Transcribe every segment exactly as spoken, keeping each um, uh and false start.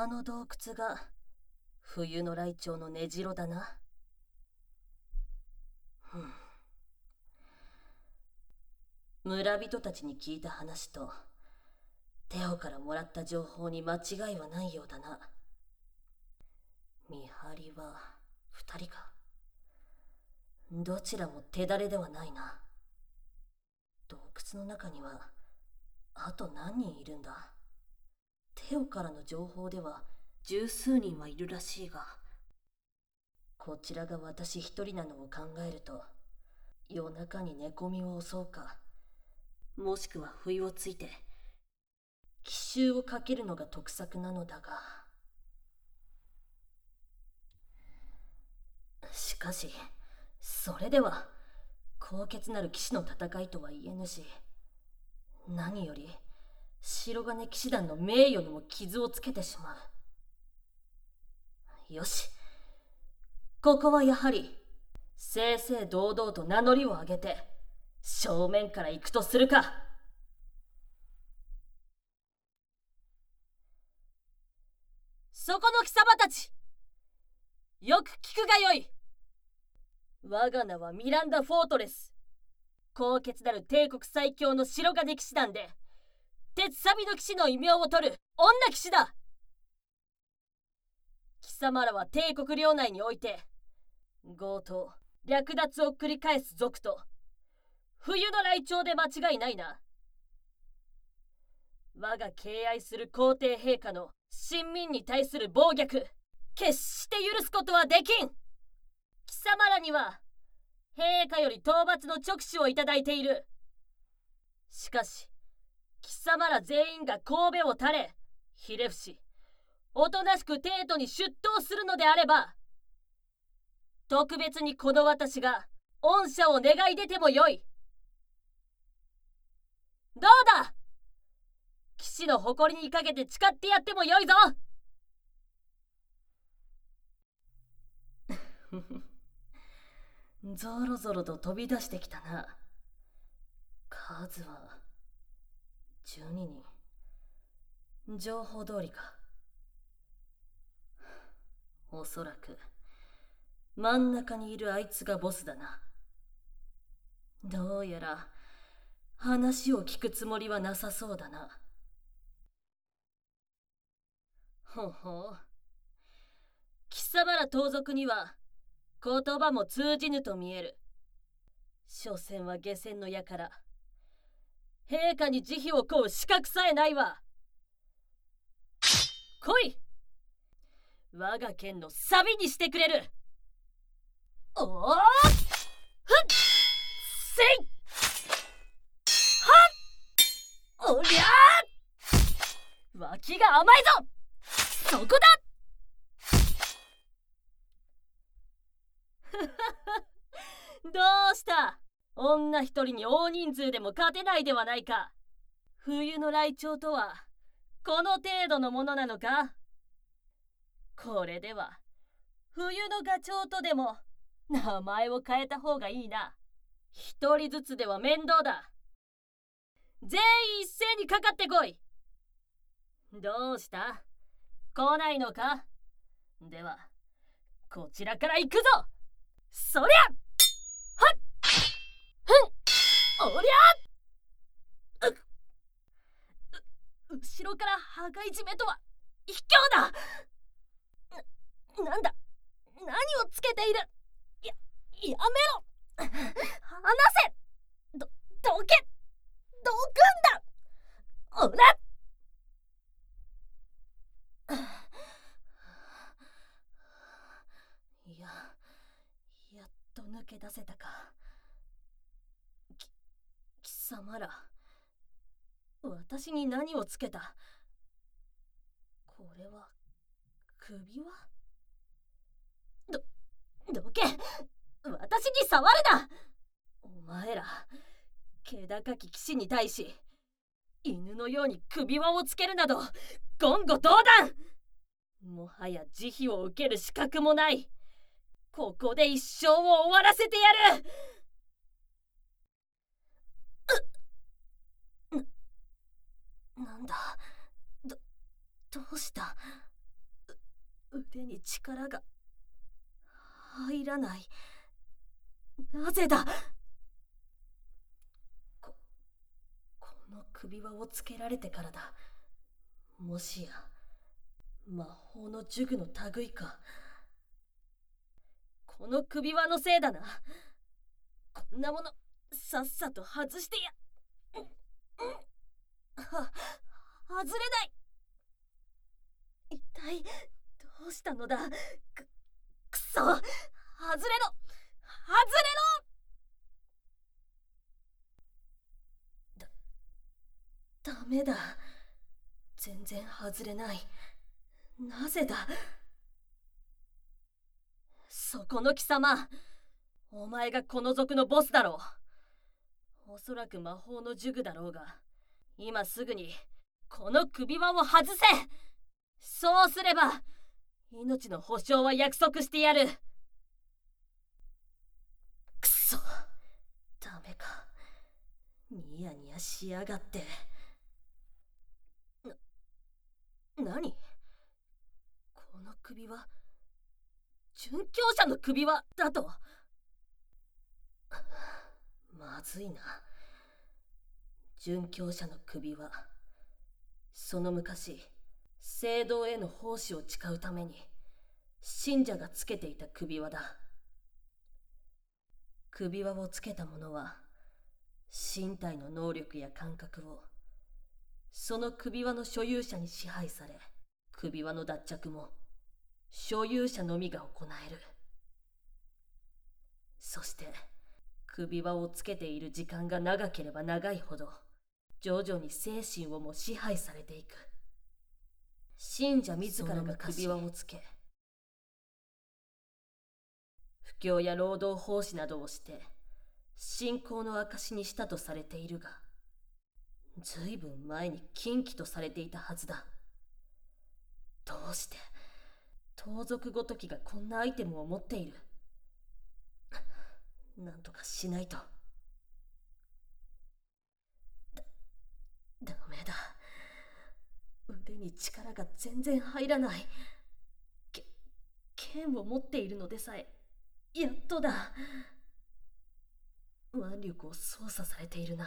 あの洞窟が冬のライチョウの根城だな。ふん。村人たちに聞いた話とテオからもらった情報に間違いはないようだな。見張りは二人か。どちらも手だれではないな。洞窟の中にはあと何人いるんだ。テオからの情報では十数人はいるらしいが、こちらが私一人なのを考えると、夜中に寝込みを襲うか、もしくは不意をついて奇襲をかけるのが得策なのだが、しかしそれでは高潔なる騎士の戦いとは言えぬし、何より白金騎士団の名誉にも傷をつけてしまう。よし、ここはやはり正々堂々と名乗りを上げて正面から行くとするか。そこの貴様たち、よく聞くがよい。我が名はミランダ・フォートレス。高潔なる帝国最強の白金騎士団で鉄サビの騎士の異名を取る女騎士だ。貴様らは帝国領内において強盗略奪を繰り返す族と冬の来鳥で間違いないな。我が敬愛する皇帝陛下の臣民に対する暴虐、決して許すことはできん。貴様らには陛下より討伐の勅使をいただいている。しかし貴様ら全員が神戸を垂れひれ伏し、おとなしく帝都に出頭するのであれば、特別にこの私が恩赦を願い出てもよい。どうだ、騎士の誇りにかけて誓ってやってもよいぞ。ぞろぞろと飛び出してきたな。数はじゅうににん。情報通りか。おそらく真ん中にいるあいつがボスだな。どうやら話を聞くつもりはなさそうだな。ほほう。貴様ら盗賊には言葉も通じぬと見える。所詮は下船の輩。陛下に慈悲を請う資格さえないわ。来い、我が剣のサビにしてくれる。おお、ふっせいはっ、おりゃー、脇が甘いぞ。そこだ。どうした、女一人に大人数でも勝てないではないか。冬の来鳥とはこの程度のものなのか。これでは冬のガチョウとでも名前を変えた方がいいな。一人ずつでは面倒だ。全員一斉にかかってこい。どうした、来ないのか。ではこちらから行くぞ。そりゃはっふん、おりゃう、う後ろから羽交い締めとは卑怯だ。な、なんだ、何をつけている。や、やめろ、離せ、ど、どけ、どくんだ、おら。いや、やっと抜け出せたか。き、貴様ら、私に何をつけた。これは首輪。ど、どけ、私に触るな。お前ら気高き騎士に対し犬のように首輪をつけるなど言語道断。もはや慈悲を受ける資格もない。ここで一生を終わらせてやる。な、なんだ、ど、どうした。 腕に力が入らない。なぜだ。こ、この首輪をつけられてからだ。もしや魔法の呪具の類か。この首輪のせいだな。こんなものさっさと外してや。は、外れない。一体どうしたのだ。く、くそ、外れろ、外れろ。だ、ダメだ。全然外れない。なぜだ。そこの貴様、お前がこの族のボスだろう。おそらく魔法の呪具だろうが、今すぐにこの首輪を外せ。そうすれば命の保証は約束してやる。くそ、ダメか。ニヤニヤしやがって。な、何？この首輪、殉教者の首輪だと。まずいな。殉教者の首輪、その昔聖堂への奉仕を誓うために信者がつけていた首輪だ。首輪をつけた者は身体の能力や感覚をその首輪の所有者に支配され、首輪の脱着も所有者のみが行える。そして首輪をつけている時間が長ければ長いほど徐々に精神をも支配されていく。信者自らが首輪をつけ、布教や労働奉仕などをして信仰の証にしたとされているが、ずいぶん前に禁忌とされていたはずだ。どうして盗賊ごときがこんなアイテムを持っている。なんとかしないと。だ、ダメだ。腕に力が全然入らない。け、剣を持っているのでさえやっとだ。腕力を操作されているな。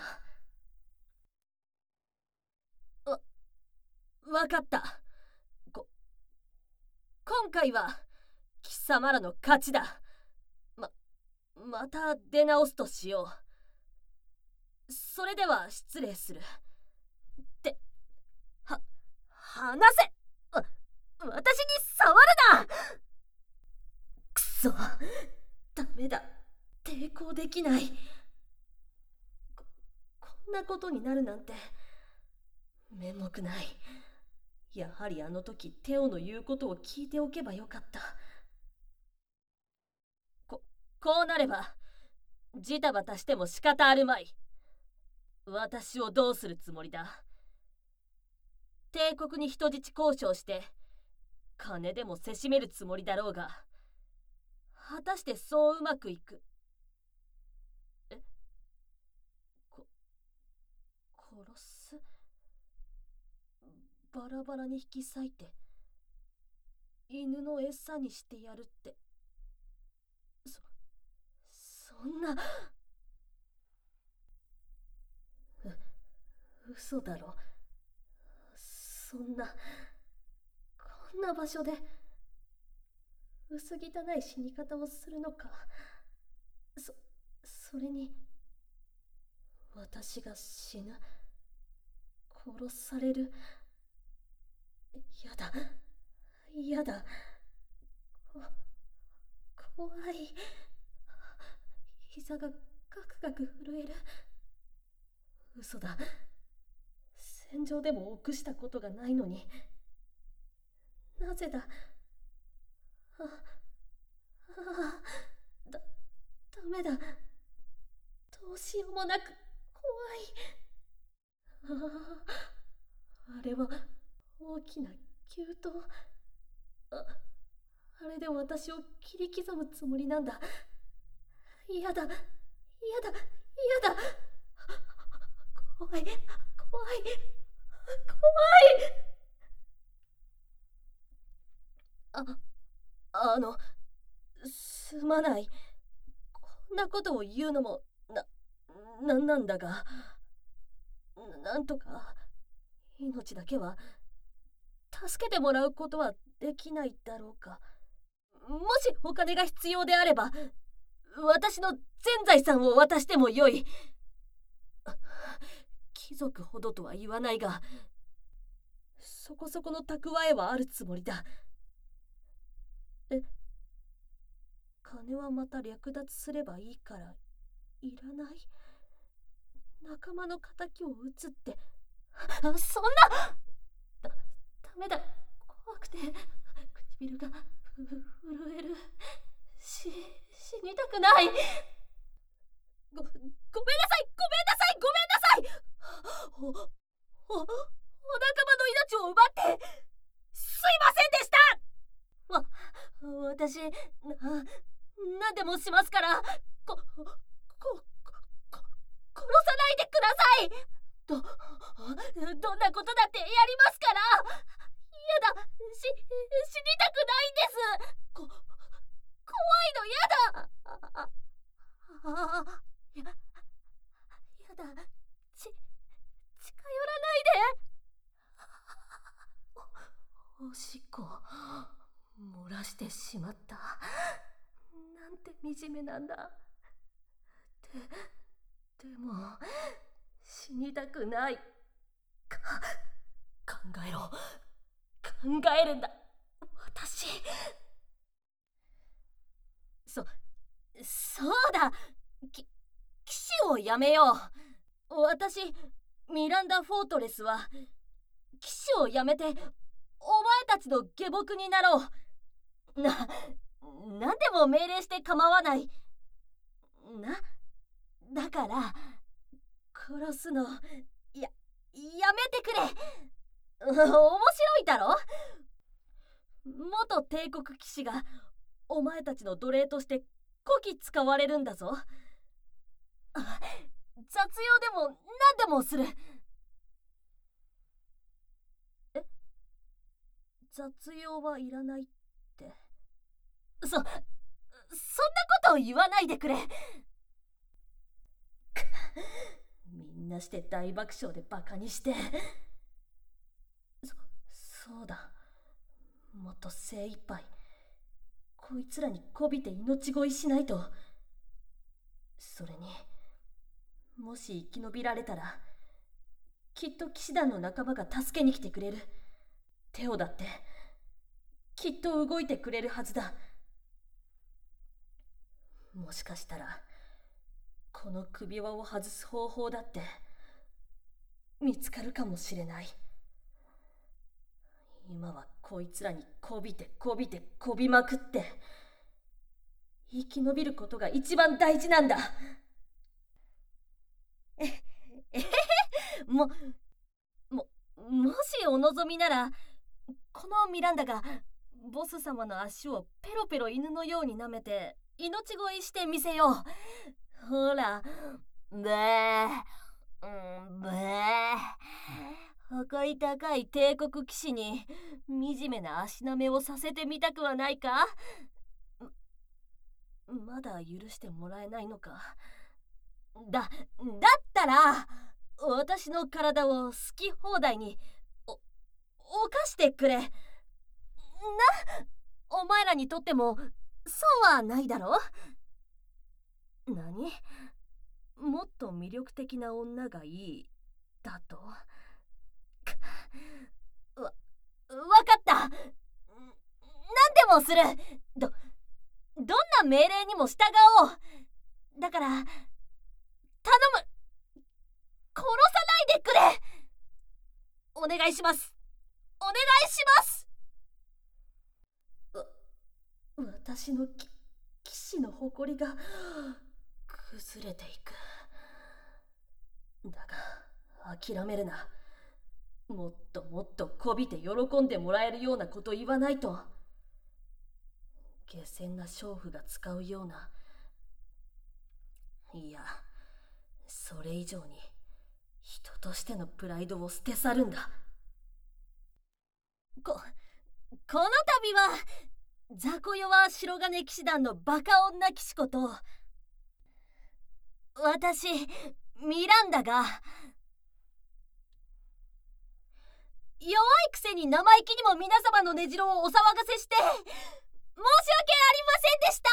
わ、わかった。こ、今回は貴様らの勝ちだ。ま、また出直すとしよう。それでは失礼する。って、は、離せ。わ、私に触るな。くそ、ダメだ。抵抗できない。こ、こんなことになるなんて面目ない。やはりあの時テオの言うことを聞いておけばよかった。こ、こうなればジタバタしても仕方あるまい。私をどうするつもりだ。帝国に人質交渉して金でもせしめるつもりだろうが、果たしてそううまくいく。え、こ、殺す？バラバラに引き裂いて犬の餌にしてやるって、そ、そんな。う、嘘だろ。そんな、こんな場所で薄汚い死に方をするのか。そ、それに私が死ぬ、殺される。やだ、やだ。こ、怖い。膝がガクガク震える。嘘だ。戦場でも臆したことがないのに。なぜだ。あ、あ、だ、ダメだ。どうしようもなく怖い。ああ、あれは大きな牛刀。あ、あれで私を切り刻むつもりなんだ。嫌だ、嫌だ、嫌だ。怖い、怖い、怖い。 あ、あの、すまない。こんなことを言うのもな、なんなんだが、なんとか命だけは助けてもらうことはできないだろうか。もしお金が必要であれば、私の全財産を渡してもよい。貴族ほどとは言わないが、そこそこの蓄えはあるつもりだ。え、金はまた略奪すればいいからいらない？仲間の敵を撃つって、あ、そんな、だ、ダメだ、怖くて唇がふ震える。し死にたくない。ご、ごめんなさい、ごめんなさい、ごめんなさい。お、お、お仲間の命を奪ってすいませんでした。わ、私、な、何でもしますから、こ、こ、こ、こ殺さないでください。ど、どんなことだってやりますから。やだ、し、死にたくないんです。こ、怖いのやだ。あ、あ、あ、や、やだ。ち、近寄らないで。お、おしっこ漏らしてしまった。なんて惨めなんだ。で、でも死にたくない。か、考えろ。考えるんだ。私。そ、そうだ。き、騎士をやめよう。私、ミランダ・フォートレスは騎士をやめてお前たちの下僕になろう。な、何でも命令して構わない。な、だから殺すのや、やめてくれ。面白いだろ。元帝国騎士がお前たちの奴隷としてこき使われるんだぞ。雑用でも何でもする。え、雑用はいらないって。そ、そんなことを言わないでくれ。みんなして大爆笑でバカにして。そ、そうだ。もっと精一杯こいつらにこびて命乞いしないと。それに、もし生き延びられたらきっと騎士団の仲間が助けに来てくれる。テオだってきっと動いてくれるはずだ。もしかしたらこの首輪を外す方法だって見つかるかもしれない。今はこいつらにこびてこびてこびまくって生き延びることが一番大事なんだ。え、えへへ、も、も、もしお望みなら、このミランダがボス様の足をペロペロ犬のように舐めて命乞いしてみせよう。ほら、べー、うん、べー。誇り高い帝国騎士に惨めな足なめをさせてみたくはないか。まだ許してもらえないのか。だ、だったら私の体を好き放題にお、犯してくれ。な、お前らにとってもそうはないだろ。何、もっと魅力的な女がいいだと。わ、わかった。何でもする。ど、どんな命令にも従おう。だから頼む、殺さないでくれ。お願いします。お願いします。わ、私のき騎士の誇りが崩れていく。だが諦めるな。もっともっとこびて喜んでもらえるようなこと言わないと。下賤な娼婦が使うような、いや、それ以上に人としてのプライドを捨て去るんだ。こ、 この度は雑魚弱白金騎士団のバカ女騎士こと私ミランダが弱いくせに生意気にも皆様の根城をお騒がせして申し訳ありませんでした。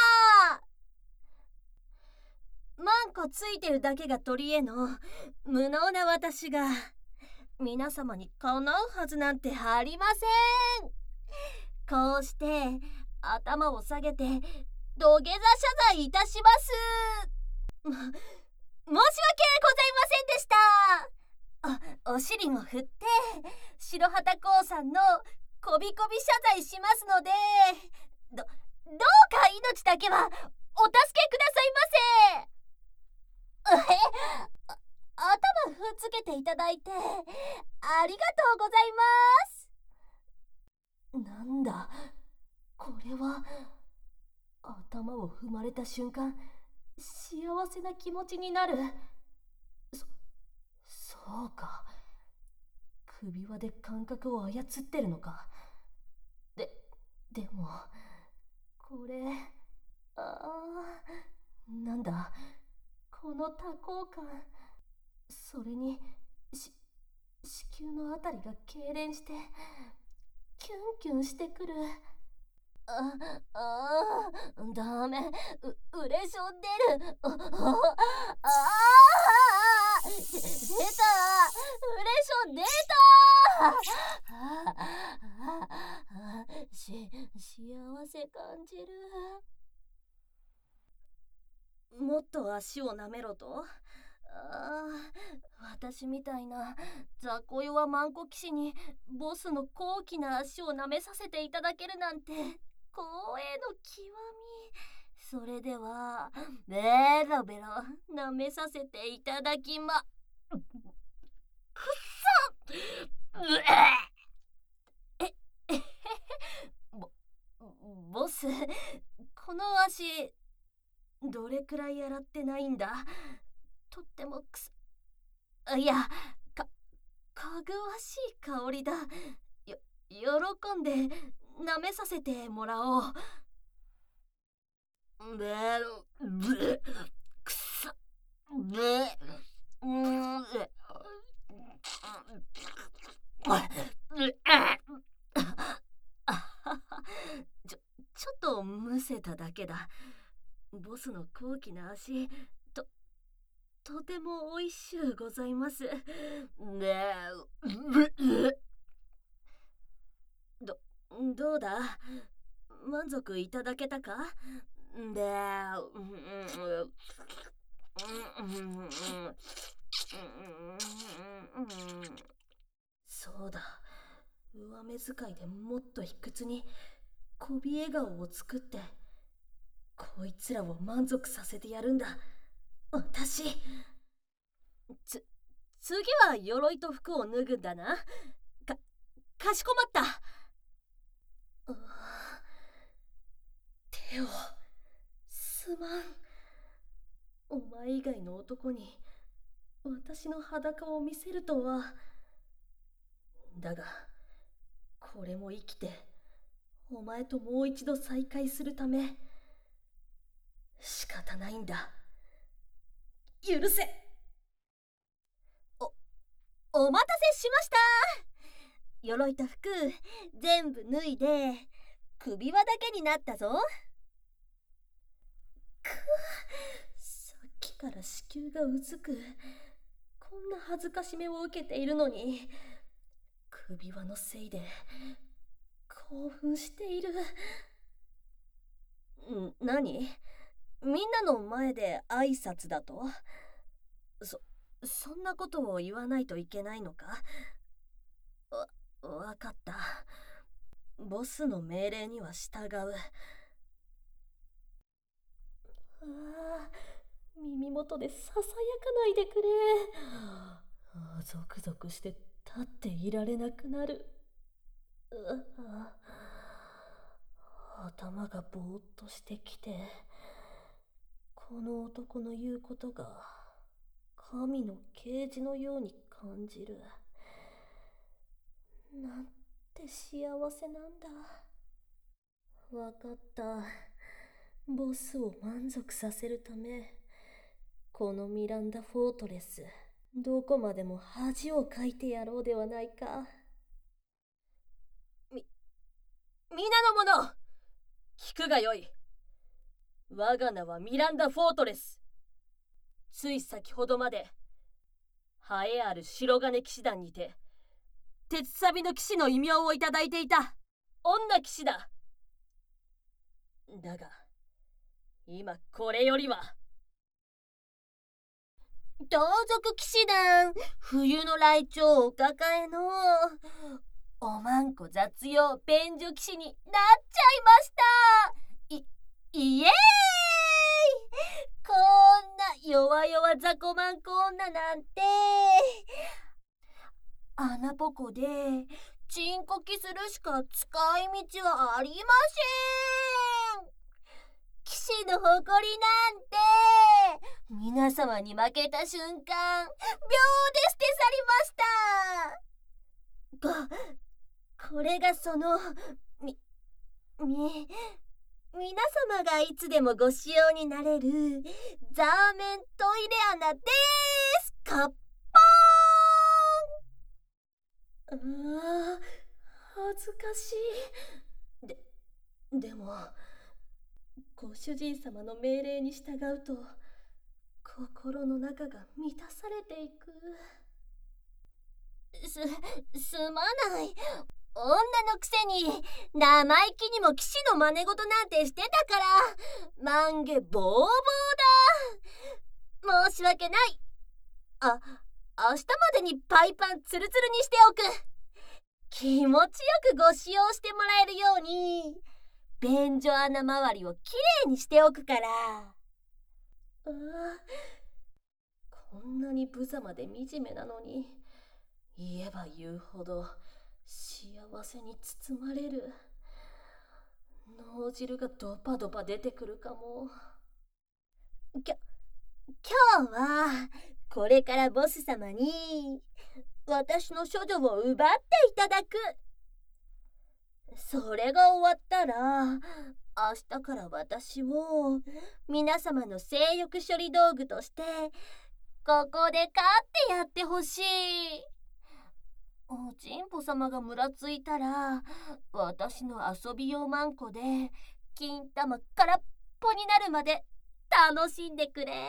マンコついてるだけが取り柄の無能な私が皆様にかなうはずなんてありません。こうして頭を下げて土下座謝罪いたします。ま、申し訳ございませんでした。お、お尻も振って白旗興産のこびこび謝罪しますので、ど、どうか命だけはお助けくださいませ。え、あ、頭ふっつけていただいてありがとうございます。なんだこれは。頭を踏まれた瞬間幸せな気持ちになる。そ、そうか、首輪で感覚を操ってるのか。で、でもこれ、ああ、なんだこの多幸感。それにし子宮のあたりが痙攣してキュンキュンしてくる。ああ、ダメ、う、うれしょ出る。ああ、出た、うれしょ出た。し、幸せ感じる。もっと足を舐めろと。ああ、私みたいな雑魚弱マンコ騎士にボスの高貴な足を舐めさせていただけるなんて光栄の極み。それではベロベロ舐めさせていただきま。くっそ。え、えへへ、ボ、ボス、この足どれくらい洗ってないんだ。とってもくす、いや、か、かぐわしい香りだ。よ、喜んで舐めさせてもらおう。べろ、べ、くさ、べ、うん、べ、ちょ、ちょっとむせただけだ。ボスの高貴な足、と、とてもおいしゅうございます。ねえ、ど、どうだ、満足いただけたか。で、そうだ、上目遣いでもっと卑屈にこび笑顔を作ってこいつらを満足させてやるんだ私。つ、次は鎧と服を脱ぐんだな。か、かしこまった。手をすまん。お前以外の男に私の裸を見せるとは。だがこれも生きてお前ともう一度再会するため仕方ないんだ。許せ。お、お待たせしました。鎧と服全部脱いで首輪だけになったぞ。く、さっきから子宮がうずく。こんな恥ずかしめを受けているのに首輪のせいで興奮している。ん、何？みんなの前で挨拶だと？そ、そんなことを言わないといけないのか？わ、わかった。ボスの命令には従う。ああ、耳元でささやかないでくれ。ゾクゾクして立っていられなくなる。ああ、頭がぼーっとしてきて、この男の言うことが神の啓示のように感じる。なんて幸せなんだ。わかった。ボスを満足させるため、このミランダフォートレス、どこまでも恥をかいてやろうではないか。み、皆の者、聞くがよい。我が名はミランダフォートレス。つい先ほどまで、栄えある白金騎士団にて、鉄サビの騎士の異名をいただいていた女騎士だ。だが、今これよりは、盗賊騎士団冬の来庁お抱えのおまんこ雑用便所騎士になっちゃいました。い、イエーイ。こんな弱々雑魚まんこ女なんて穴ぼこでチンコキするしか使い道はありません。騎士の誇りなんて皆様に負けた瞬間秒で捨て去りました。こ、これがそのみ、み、皆様がいつでもご使用になれるザーメントイレ穴です。カッパーン。あー、恥ずかしい。で、でもご主人様の命令に従うと心の中が満たされていく。す、すまない。女のくせに生意気にも騎士の真似事なんてしてたから満月ボーボーだ。申し訳ない。あ、明日までにパイパンツルツルにしておく。気持ちよくご使用してもらえるように便所穴周りをきれいにしておくから。ああ、こんなに無様で惨めなのに言えば言うほど幸せに包まれる。脳汁がドパドパ出てくるかも。きょ、今日はこれからボス様に私の処女を奪っていただく。それが終わったら明日から私を皆様の性欲処理道具としてここで飼ってやってほしい。おちんぽ様がむらついたら私の遊び用マンコで金玉空っぽになるまで楽しんでくれ。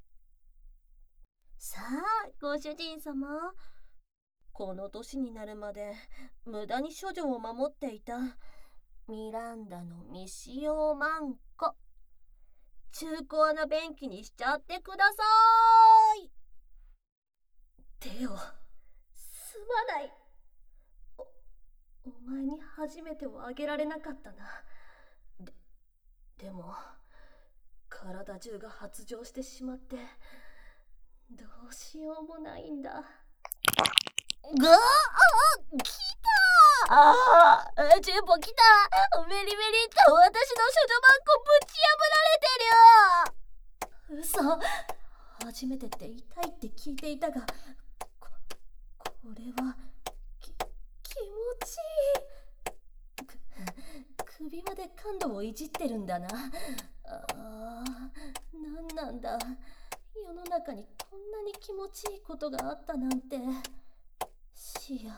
さあご主人様、この年になるまで無駄に処女を守っていたミランダの未使用マンコ、中古穴便器にしちゃってください。手をすまない。お、お前に初めてをあげられなかったな。で、でも体中が発情してしまってどうしようもないんだ。ぐわあ、来た。ああ、チンポ来た。メリメリと私の処女マンコぶち破られてる。嘘、初めてって痛いって聞いていたが、こ、これはき、気持ちいい。く、首まで感度をいじってるんだな。ああ、なんなんだ。世の中にこんなに気持ちいいことがあったなんて。幸せ。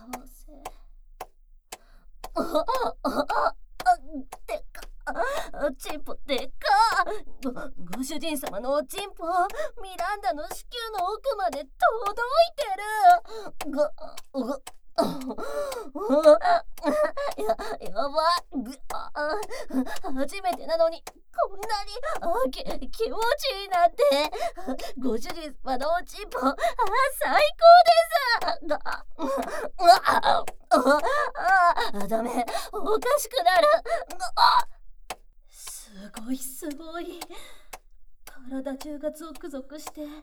ああああ、でかっ、チンポでかっ。ご、ご主人様のおちんぽミランダの子宮の奥まで届いてる。ご、ごや、やばい。ぐあ初めてなのにこんなにあき気持ちいいなんて。ご主人様のおちんぽあ最高です。ああああダメ、おかしくなる。あすごいすごい。体中がゾクゾクしてチュワ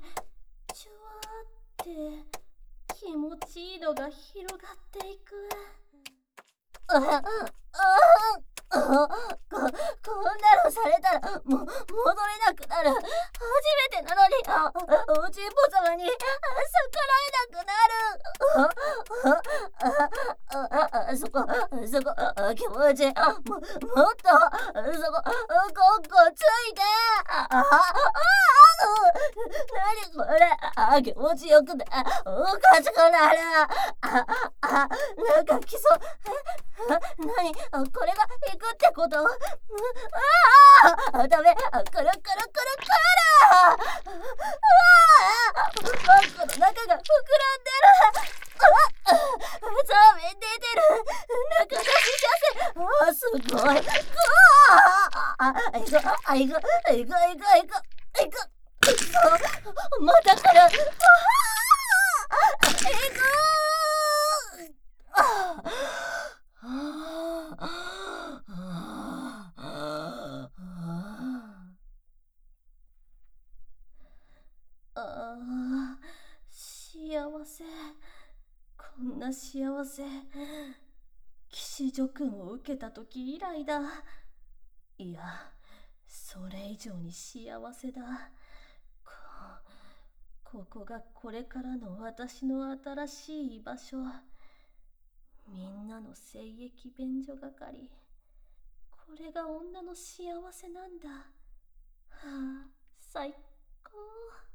ーって気持ちいいのが広がっていく。ああああこ、こんなのされたらも戻れなくなる。初めてなのにあおちんぽ様に逆らえなくなる。あああああ、そこ、そこ、あ気持ちいい。も、もっと、そこ、ここついて。ああ、ああ、なにこれ。あ気持ちよくて、おかしくなる。あ、あ、なんか来そう。え、なにこれが行くってこと？ああ、ダメ。くるくるくるくる。ああ、バッグの中が膨らんでる。あ、ザーメン出てる。中出しちゃせ。あ、すごい。くわあ、あ、いく、あ、いく、いく、いく、いく、いく、いく、また来る。ああ、いく。ああ、ああ、ああ、ああ、幸せ。こんな幸せ、騎士助君を受けた時以来だ。いや、それ以上に幸せだ。こ、ここがこれからの私の新しい居場所。みんなの精液便所係。これが女の幸せなんだ。はあ、最高。